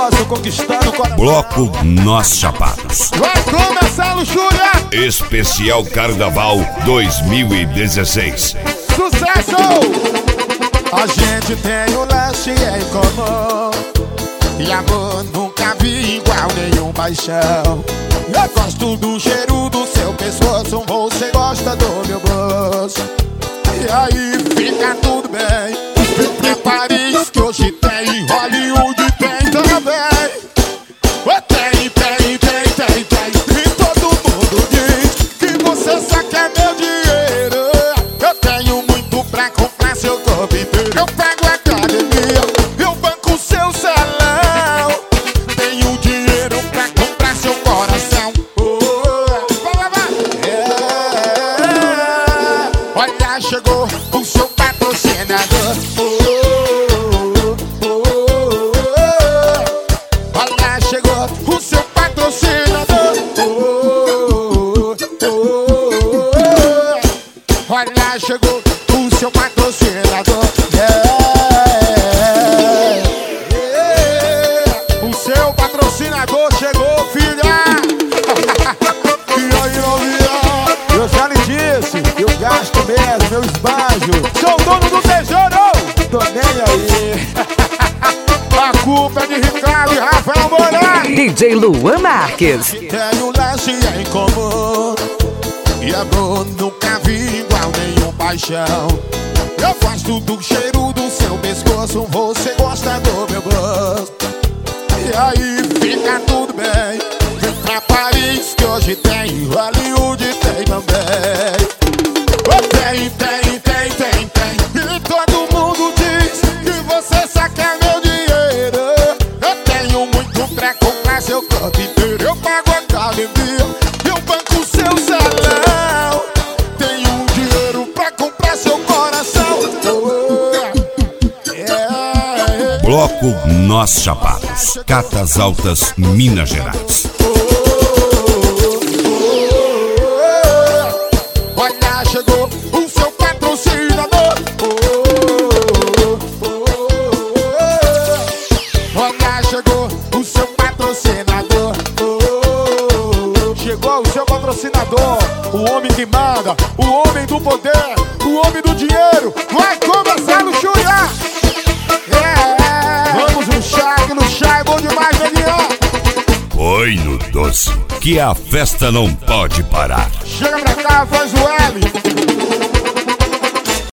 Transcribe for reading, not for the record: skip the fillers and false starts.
negócio, conquistando o coração. Bloco Nós Chapados. Vai começar a luxúria. Especial Carnaval 2016. Sucesso! A gente tem o lance em comum, e amor nunca vi igual, nenhum paixão. Eu gosto do cheiro do seu pescoço, você gosta do meu bolso. E aí fica tudo bem. Vem pra Paris que hoje tem, Hollywood tem também. Tem. E todo mundo diz que você só quer meu dinheiro. Eu tenho muito pra comprar seu corpo inteiro. Eu pego a academia, eu banco seu salão. Tenho dinheiro pra comprar seu coração. Olha, chegou o seu patrocinador. Olha, chegou o seu patrocinador. Olha, chegou o seu patrocinador. O seu patrocinador chegou, filha. E aí, novinha? Eu já lhe disse, eu gasto mesmo, eu esbanjo. Sou o dono do tesouro. Tô nem aí. A culpa é de Ricardo e Rafael Moraes. DJ Luan Marques. Tem um lance em comum, e amor nunca vi igual, nenhum paixão. Eu gosto do cheiro do seu pescoço, você gosta do meu gosto. E aí fica tudo bem. Vem pra Paris que hoje tem, Hollywood tem também. E todo mundo diz que você só quer meu dinheiro. Eu tenho muito pra comprar seu corpo inteiro. Eu pago a academia, eu banco seu salão. Tenho dinheiro pra comprar seu coração. Bloco Nós Chapados. Catas Altas, Minas Gerais. Olha, chegou o seu patrocinador. Olha, chegou o seu patrocinador. Chegou o seu patrocinador, o homem que manda, o homem do poder, o homem do dinheiro. Vai começar a luxúria. Vamos no chá é bom demais, Daniel. Põe no doce, que a festa não pode parar. Chega pra cá, faz o L.